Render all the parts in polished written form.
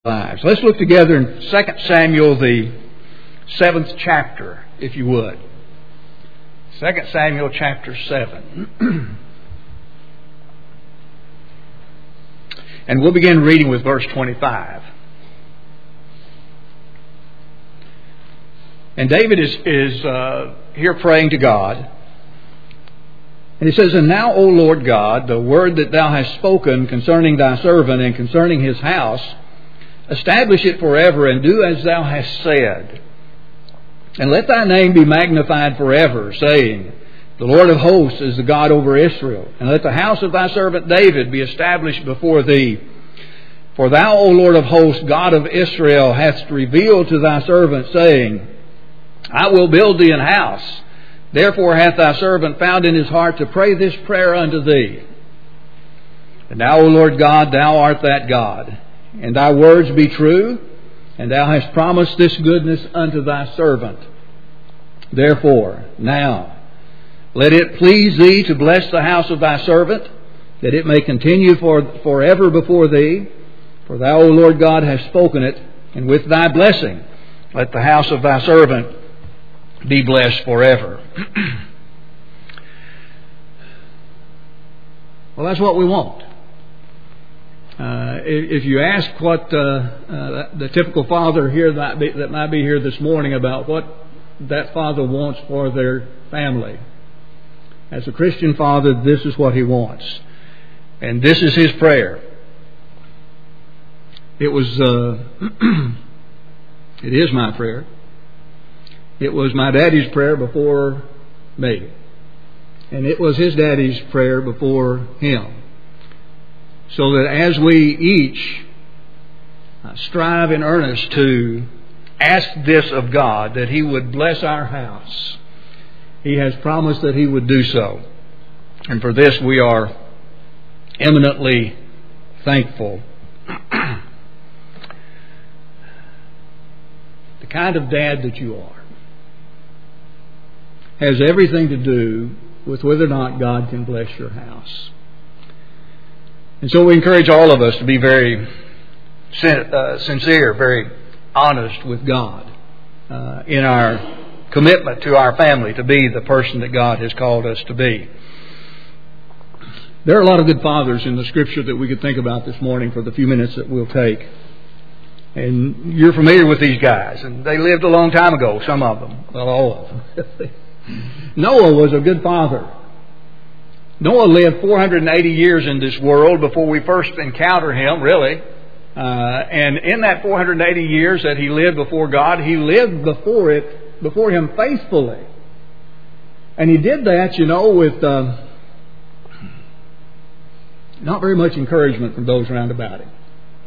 lives. Let's look together in 2 Samuel, the 7th chapter, if you would. 2 Samuel chapter 7. And we'll begin reading with verse 25. And David is here praying to God. And he says, "And now, O Lord God, the word that thou hast spoken concerning thy servant and concerning his house, establish it forever, and do as thou hast said. And let thy name be magnified forever, saying, The Lord of hosts is the God over Israel. And let the house of thy servant David be established before thee. For thou, O Lord of hosts, God of Israel, hast revealed to thy servant, saying, I will build thee an house. Therefore hath thy servant found in his heart to pray this prayer unto thee. And now, O Lord God, thou art that God, and thy words be true, and thou hast promised this goodness unto thy servant. Therefore, now, let it please thee to bless the house of thy servant, that it may continue forever before thee. For thou, O Lord God, hast spoken it, and with thy blessing let the house of thy servant be blessed forever." Well, that's what we want. If you ask what the typical father here that might be here this morning about what that father wants for their family, as a Christian father, this is what he wants. And this is his prayer. It was, it is my prayer. It was my daddy's prayer before me. And it was his daddy's prayer before him. So that as we each strive in earnest to ask this of God, that He would bless our house, He has promised that He would do so. And for this we are eminently thankful. The kind of dad that you are has everything to do with whether or not God can bless your house. And so we encourage all of us to be very sincere, very honest with God in our commitment to our family to be the person that God has called us to be. There are a lot of good fathers in the Scripture that we could think about this morning for the few minutes that we'll take. And you're familiar with these guys, and they lived a long time ago, some of them, well, all of them. Noah was a good father. Noah lived 480 years in this world before we first encounter him, really. And in that 480 years that he lived before God, he lived before Him faithfully. And he did that, with not very much encouragement from those around about him.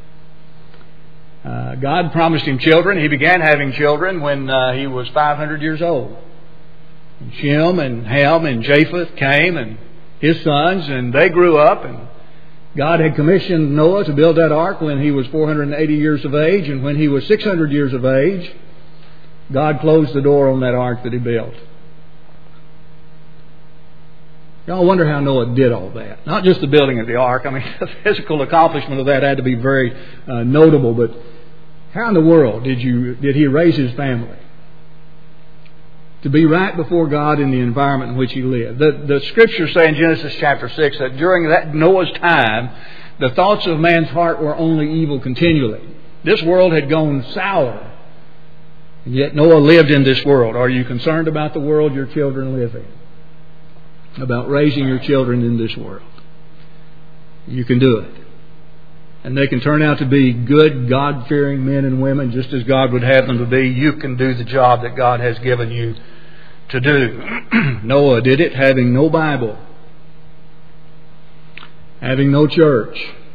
God promised him children. He began having children when he was 500 years old. And Shem and Ham and Japheth came, and his sons, and they grew up, and God had commissioned Noah to build that ark when he was 480 years of age, and when he was 600 years of age, God closed the door on that ark that he built. Y'all wonder how Noah did all that. Not just the building of the ark. I mean, the physical accomplishment of that had to be very notable, but how in the world did he raise his family to be right before God in the environment in which he lived? The Scriptures say in Genesis chapter 6 that during that Noah's time, the thoughts of man's heart were only evil continually. This world had gone sour, and yet Noah lived in this world. Are you concerned about the world your children live in? About raising your children in this world? You can do it. And they can turn out to be good, God-fearing men and women, just as God would have them to be. You can do the job that God has given you to do. Noah did it having no Bible, having no church,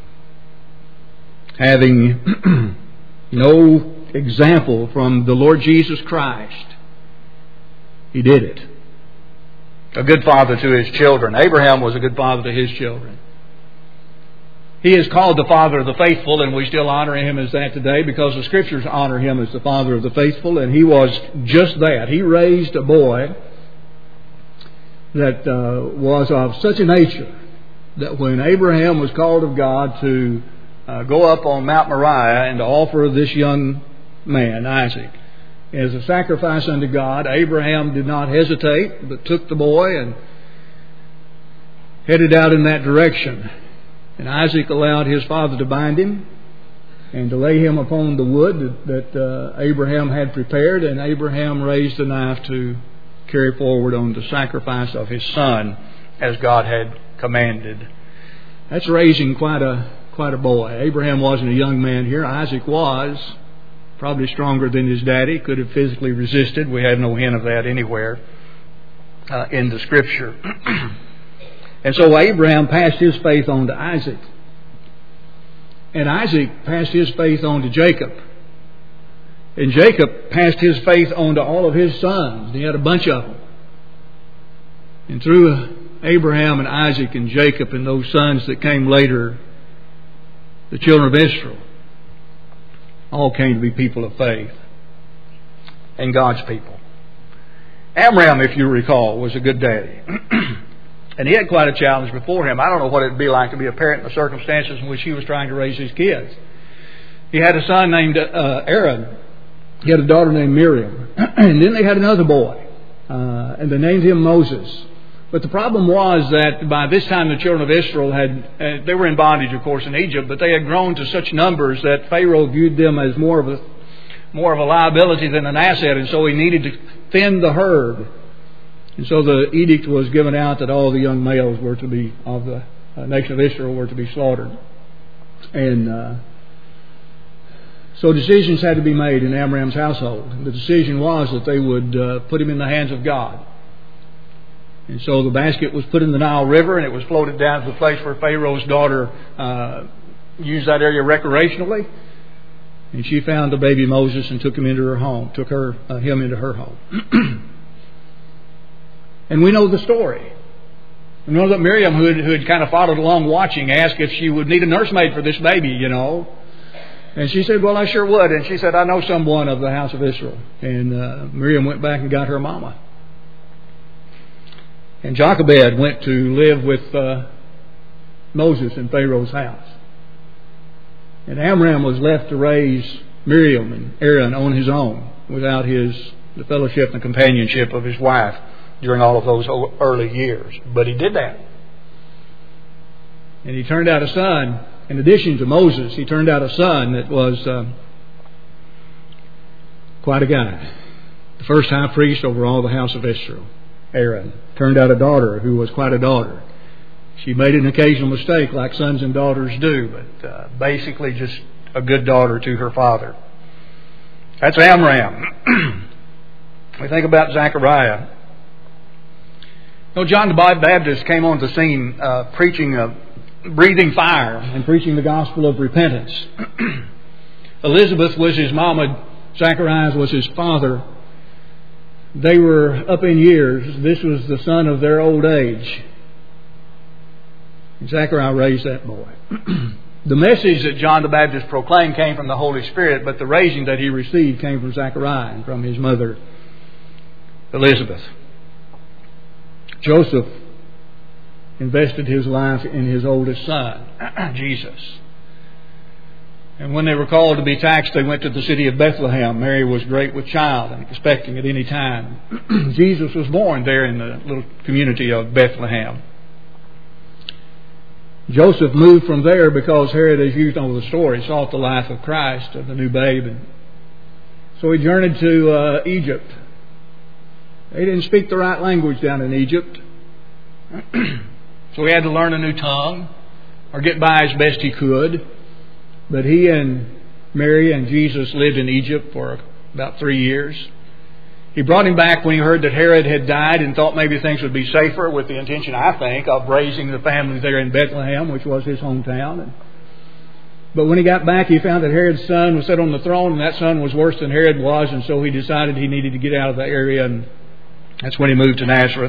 having no example from the Lord Jesus Christ. He did it. A good father to his children. Abraham was a good father to his children. He is called the father of the faithful, and we still honor him as that today because the Scriptures honor him as the father of the faithful, and he was just that. He raised a boy that was of such a nature that when Abraham was called of God to go up on Mount Moriah and to offer this young man, Isaac, as a sacrifice unto God. Abraham did not hesitate, but took the boy and headed out in that direction. And Isaac allowed his father to bind him and to lay him upon the wood that Abraham had prepared, and Abraham raised the knife to carry forward on the sacrifice of his son as God had commanded. That's raising quite a boy. Abraham wasn't a young man here. Isaac was. Probably stronger than his daddy. Could have physically resisted. We have no hint of that anywhere in the Scripture. And so Abraham passed his faith on to Isaac. And Isaac passed his faith on to Jacob. And Jacob passed his faith on to all of his sons. He had a bunch of them. And through Abraham and Isaac and Jacob and those sons that came later, the children of Israel all came to be people of faith and God's people. Amram, if you recall, was a good daddy. And he had quite a challenge before him. I don't know what it would be like to be a parent in the circumstances in which he was trying to raise his kids. He had a son named Aaron. He had a daughter named Miriam. And then they had another boy. And they named him Moses. But the problem was that by this time the children of Israel they were in bondage, of course, in Egypt, but they had grown to such numbers that Pharaoh viewed them as more of a liability than an asset, and so he needed to thin the herd. And so the edict was given out that all the young males were to be of the nation of Israel were to be slaughtered. And so decisions had to be made in Amram's household. The decision was that they would put him in the hands of God. And so the basket was put in the Nile River, and it was floated down to the place where Pharaoh's daughter used that area recreationally. And she found the baby Moses and took him into her home, him into her home. And we know the story. We know that Miriam, who had kind of followed along watching, asked if she would need a nursemaid for this baby, And she said, well, I sure would. And she said, I know someone of the house of Israel. And Miriam went back and got her mama. And Jochebed went to live with Moses in Pharaoh's house. And Amram was left to raise Miriam and Aaron on his own without the fellowship and companionship of his wife during all of those early years. But he did that. And he turned out a son. In addition to Moses, he turned out a son that was quite a guy. The first high priest over all the house of Israel. Aaron turned out a daughter who was quite a daughter. She made an occasional mistake like sons and daughters do, but basically just a good daughter to her father. That's Amram. We think about Zechariah. John the Baptist came on the scene breathing fire and preaching the gospel of repentance. Elizabeth was his mama. Zacharias was his father. They were up in years. This was the son of their old age. Zechariah raised that boy. The message that John the Baptist proclaimed came from the Holy Spirit, but the raising that he received came from Zechariah and from his mother, Elizabeth. Joseph invested his life in his oldest son, Jesus. And when they were called to be taxed, they went to the city of Bethlehem. Mary was great with child and expecting at any time. Jesus was born there in the little community of Bethlehem. Joseph moved from there because Herod, as you know the story, sought the life of Christ, of the new babe. And so he journeyed to Egypt. They didn't speak the right language down in Egypt. So he had to learn a new tongue or get by as best he could. But he and Mary and Jesus lived in Egypt for about 3 years. He brought him back when he heard that Herod had died and thought maybe things would be safer with the intention, I think, of raising the family there in Bethlehem, which was his hometown. But when he got back, he found that Herod's son was set on the throne, and that son was worse than Herod was, and so he decided he needed to get out of the area, and that's when he moved to Nazareth.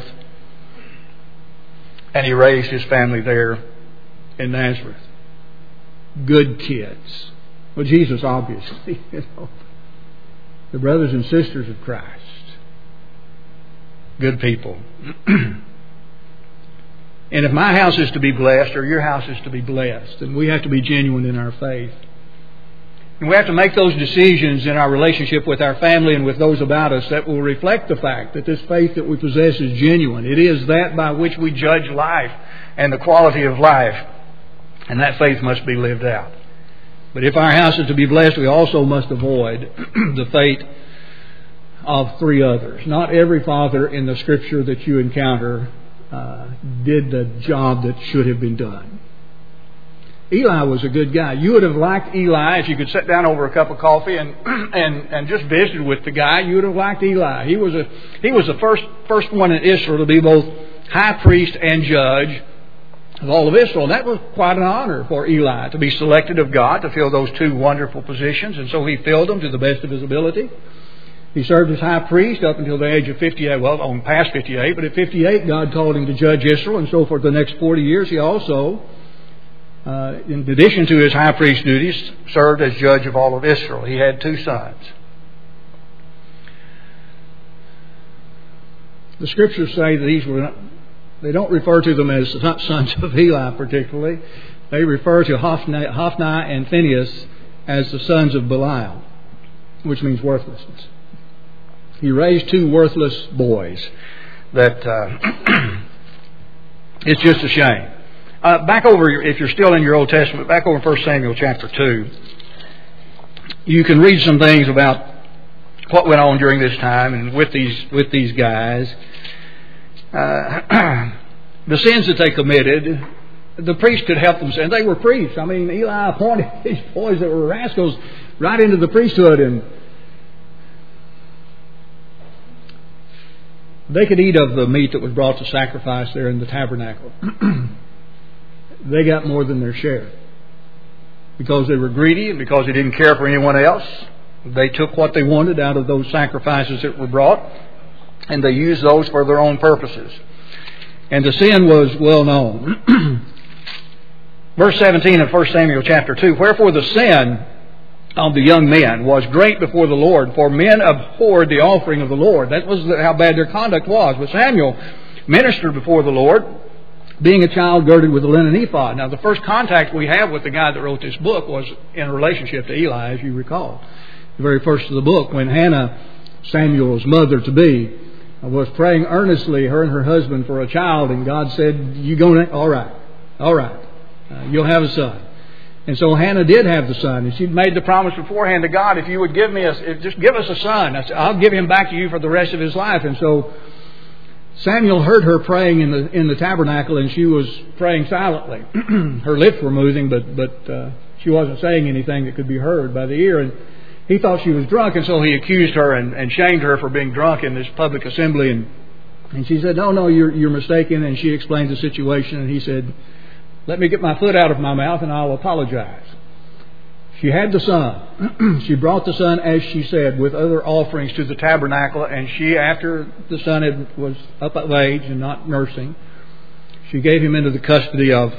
And he raised his family there in Nazareth. Good kids. Well, Jesus, obviously, the brothers and sisters of Christ. Good people. And if my house is to be blessed or your house is to be blessed, then we have to be genuine in our faith. And we have to make those decisions in our relationship with our family and with those about us that will reflect the fact that this faith that we possess is genuine. It is that by which we judge life and the quality of life. And that faith must be lived out. But if our house is to be blessed, we also must avoid the fate of three others. Not every father in the Scripture that you encounter did the job that should have been done. Eli was a good guy. You would have liked Eli if you could sit down over a cup of coffee and just visit with the guy. You would have liked Eli. He was the first one in Israel to be both high priest and judge of all of Israel. And that was quite an honor for Eli to be selected of God to fill those two wonderful positions. And so he filled them to the best of his ability. He served as high priest up until the age of 58. Well, on past 58, but at 58, God called him to judge Israel. And so for the next 40 years, he also, in addition to his high priest duties, served as judge of all of Israel. He had two sons. The Scriptures say that they don't refer to them as sons of Eli particularly. They refer to Hophni and Phinehas as the sons of Belial, which means worthlessness. He raised two worthless boys that it's just a shame. Back over, if you're still in your Old Testament, back over 1 Samuel chapter 2, you can read some things about what went on during this time and with these guys. The sins that they committed, the priest could help them, and they were priests. I mean, Eli appointed these boys that were rascals right into the priesthood, and they could eat of the meat that was brought to sacrifice there in the tabernacle. They got more than their share. Because they were greedy and because they didn't care for anyone else, they took what they wanted out of those sacrifices that were brought, and they used those for their own purposes. And the sin was well known. Verse 17 of 1 Samuel chapter 2, wherefore the sin of the young men was great before the Lord, for men abhorred the offering of the Lord. That was how bad their conduct was. But Samuel ministered before the Lord, being a child girded with a linen ephod. Now, the first contact we have with the guy that wrote this book was in relationship to Eli, as you recall. The very first of the book, when Hannah, Samuel's mother-to-be, was praying earnestly, her and her husband, for a child, and God said, "You going to? All right. You'll have a son." And so Hannah did have the son, and she'd made the promise beforehand to God, "If you would just give us a son, I'll give him back to you for the rest of his life." And so Samuel heard her praying in the tabernacle, and she was praying silently. Her lips were moving, but she wasn't saying anything that could be heard by the ear. And he thought she was drunk, and so he accused her and shamed her for being drunk in this public assembly. And she said, "No, you're mistaken." And she explained the situation, and he said, "Let me get my foot out of my mouth, and I'll apologize." She had the son. She brought the son, as she said, with other offerings to the tabernacle. And she, after the son was up of age and not nursing, she gave him into the custody of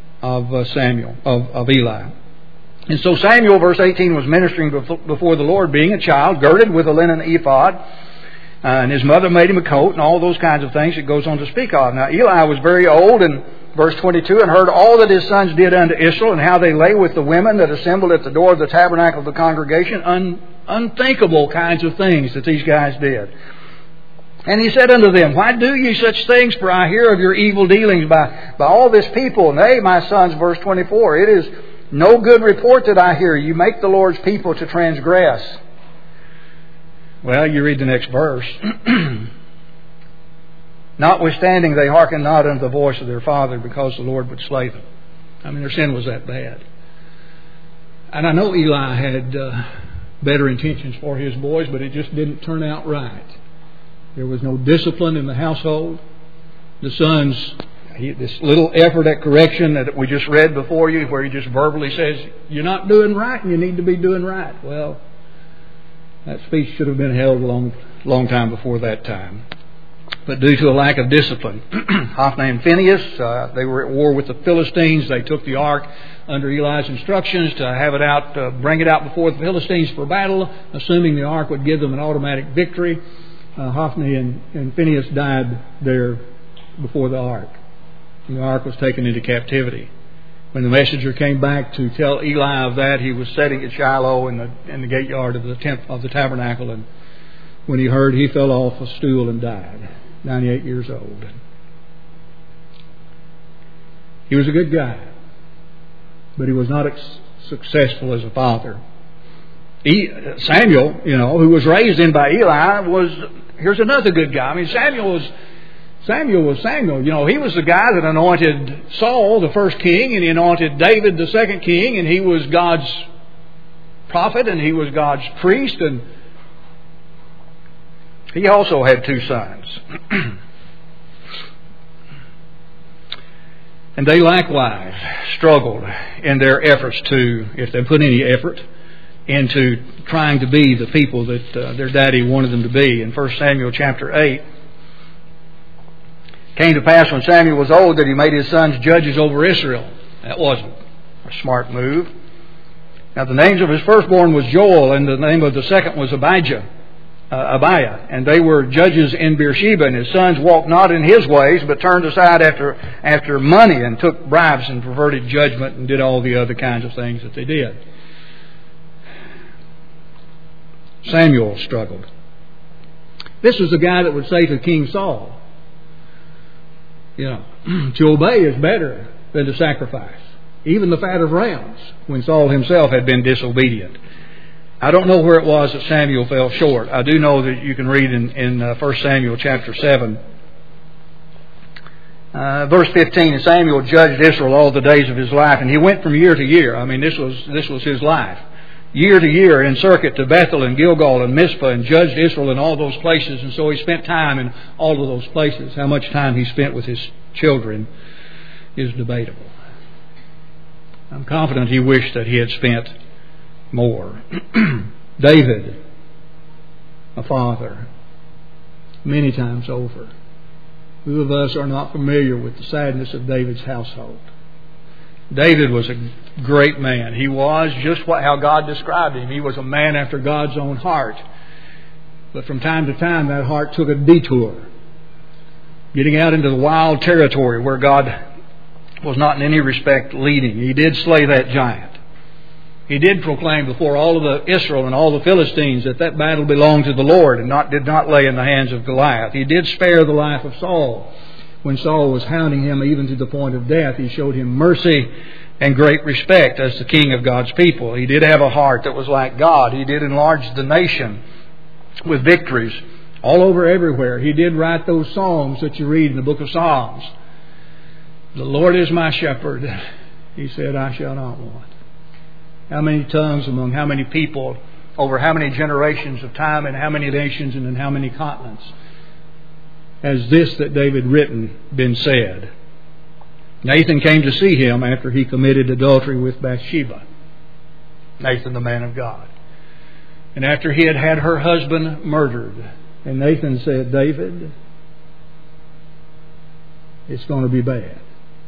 Eli. And so Samuel, verse 18, was ministering before the Lord, being a child, girded with a linen ephod. And his mother made him a coat and all those kinds of things it goes on to speak of. Now, Eli was very old, and verse 22, and heard all that his sons did unto Israel, and how they lay with the women that assembled at the door of the tabernacle of the congregation. Unthinkable kinds of things that these guys did. And he said unto them, "Why do ye such things? For I hear of your evil dealings by all this people. Nay, my sons," verse 24, "it is no good report that I hear. You make the Lord's people to transgress." Well, you read the next verse. "Notwithstanding, they hearkened not unto the voice of their father, because the Lord would slay them." I mean, their sin was that bad. And I know Eli had better intentions for his boys, but it just didn't turn out right. There was no discipline in the household. The sons, this little effort at correction that we just read before you, where he just verbally says, "You're not doing right, and you need to be doing right." Well, that speech should have been held a long time before that time. But due to a lack of discipline, Hophni and Phinehas, they were at war with the Philistines. They took the ark under Eli's instructions to have it out, bring it out before the Philistines for battle, assuming the ark would give them an automatic victory. Hophni and Phinehas died there before the ark. And the ark was taken into captivity. When the messenger came back to tell Eli of that, he was sitting at Shiloh in the gate yard of the tabernacle, and when he heard, he fell off a stool and died, 98 years old. He was a good guy, but he was not successful as a father. Samuel, who was raised in by Eli, here's another good guy. I mean, Samuel was Samuel. He was the guy that anointed Saul, the first king, and he anointed David, the second king, and he was God's prophet, and he was God's priest, and he also had 2 sons. And they likewise struggled in their efforts to, if they put any effort, into trying to be the people that their daddy wanted them to be. In 1 Samuel chapter 8, came to pass when Samuel was old that he made his sons judges over Israel. That wasn't a smart move. Now the names of his firstborn was Joel, and the name of the second was Abiah, and they were judges in Beersheba. And his sons walked not in his ways, but turned aside after money, and took bribes, and perverted judgment, and did all the other kinds of things that they did. Samuel struggled. This was the guy that would say to King Saul, to obey is better than to sacrifice, even the fat of rams, when Saul himself had been disobedient. I don't know where it was that Samuel fell short. I do know that you can read in 1 Samuel chapter 7, verse 15, and Samuel judged Israel all the days of his life, and he went from year to year. I mean, this was his life. Year to year in circuit to Bethel and Gilgal and Mizpah, and judged Israel in all those places. And so he spent time in all of those places. How much time he spent with his children is debatable. I'm confident he wished that he had spent more. David, a father, many times over. Who of us are not familiar with the sadness of David's household? David was a great man. He was just how God described him. He was a man after God's own heart. But from time to time, that heart took a detour, getting out into the wild territory where God was not in any respect leading. He did slay that giant. He did proclaim before all of the Israel and all the Philistines that battle belonged to the Lord, and did not lay in the hands of Goliath. He did spare the life of Saul. When Saul was hounding him even to the point of death, he showed him mercy and great respect as the king of God's people. He did have a heart that was like God. He did enlarge the nation with victories all over everywhere. He did write those songs that you read in the book of Psalms. The Lord is my shepherd. He said, I shall not want. How many tongues among how many people over how many generations of time and how many nations and in how many continents has this that David written been said? Nathan came to see him after he committed adultery with Bathsheba. Nathan, the man of God. And after he had had her husband murdered. And Nathan said, David, it's going to be bad.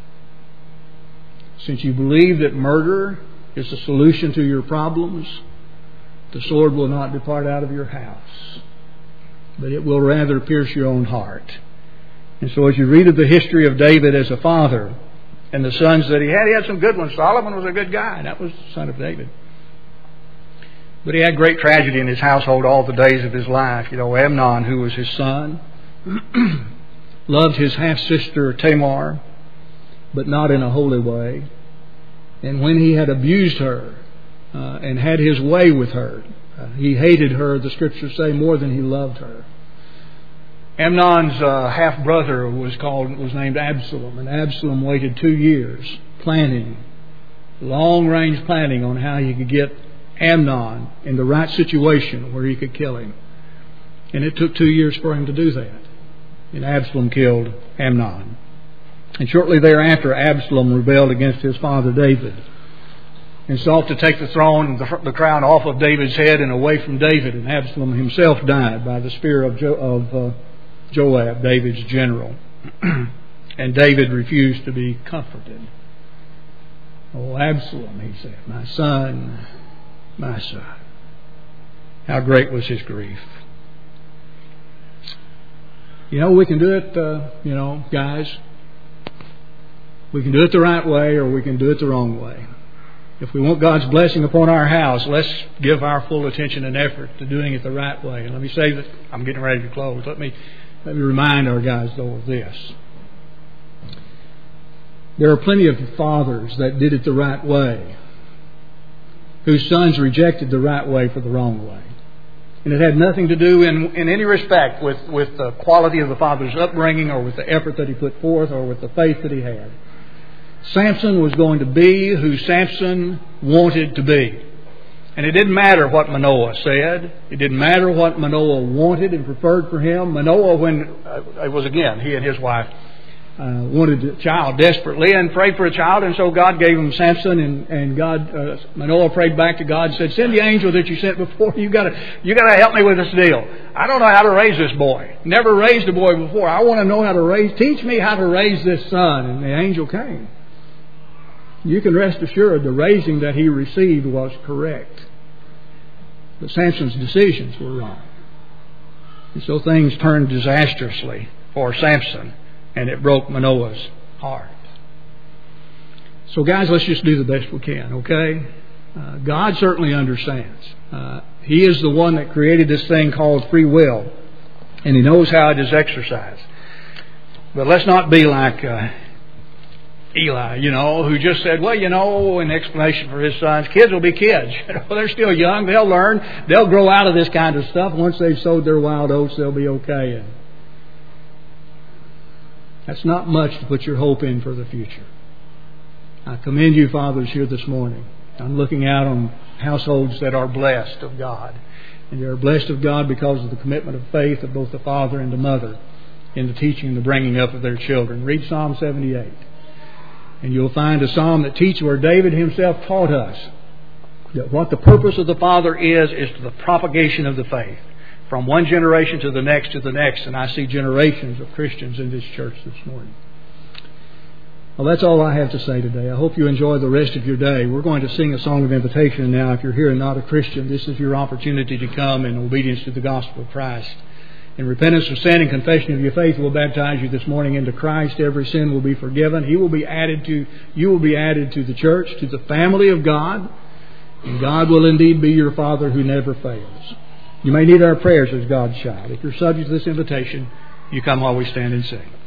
Since you believe that murder is the solution to your problems, the sword will not depart out of your house, but it will rather pierce your own heart. And so as you read of the history of David as a father and the sons that he had some good ones. Solomon was a good guy. That was the son of David. But he had great tragedy in his household all the days of his life. Amnon, who was his son, loved his half-sister Tamar, but not in a holy way. And when he had abused her and had his way with her, he hated her, the scriptures say, more than he loved her. Amnon's half-brother was named Absalom, and Absalom waited 2 years long-range planning on how he could get Amnon in the right situation where he could kill him. And it took 2 years for him to do that. And Absalom killed Amnon. And shortly thereafter, Absalom rebelled against his father David and sought to take the throne, the crown off of David's head and away from David. And Absalom himself died by the spear of Joab, David's general. And David refused to be comforted. Oh, Absalom, he said, my son, my son. How great was his grief. We can do it, guys. We can do it the right way or we can do it the wrong way. If we want God's blessing upon our house, let's give our full attention and effort to doing it the right way. And let me say that I'm getting ready to close. Let me remind our guys, though, of this. There are plenty of fathers that did it the right way, whose sons rejected the right way for the wrong way. And it had nothing to do in any respect with the quality of the father's upbringing or with the effort that he put forth or with the faith that he had. Samson was going to be who Samson wanted to be. And it didn't matter what Manoah said. It didn't matter what Manoah wanted and preferred for him. Manoah, when it was again, he and his wife wanted a child desperately and prayed for a child, and so God gave him Samson. And Manoah prayed back to God and said, "Send the angel that you sent before. You got to help me with this deal. I don't know how to raise this boy. Never raised a boy before. I want to know how to raise. Teach me how to raise this son." And the angel came. You can rest assured the raising that he received was correct. But Samson's decisions were wrong. And so things turned disastrously for Samson, and it broke Manoah's heart. So guys, let's just do the best we can, okay? God certainly understands. He is the one that created this thing called free will, and He knows how it is exercised. But let's not be like Eli, who just said, in explanation for his sons, kids will be kids. They're still young. They'll learn. They'll grow out of this kind of stuff. Once they've sowed their wild oats, they'll be okay. And that's not much to put your hope in for the future. I commend you, fathers, here this morning. I'm looking out on households that are blessed of God. And they are blessed of God because of the commitment of faith of both the father and the mother in the teaching and the bringing up of their children. Read Psalm 78. And you'll find a psalm that teaches where David himself taught us that what the purpose of the Father is to the propagation of the faith from one generation to the next. And I see generations of Christians in this church this morning. Well, that's all I have to say today. I hope you enjoy the rest of your day. We're going to sing a song of invitation now. If you're here and not a Christian, this is your opportunity to come in obedience to the gospel of Christ. In repentance of sin and confession of your faith, we'll baptize you this morning into Christ. Every sin will be forgiven. You will be added to the church, to the family of God. And God will indeed be your Father who never fails. You may need our prayers as God's child. If you're subject to this invitation, you come while we stand and sing.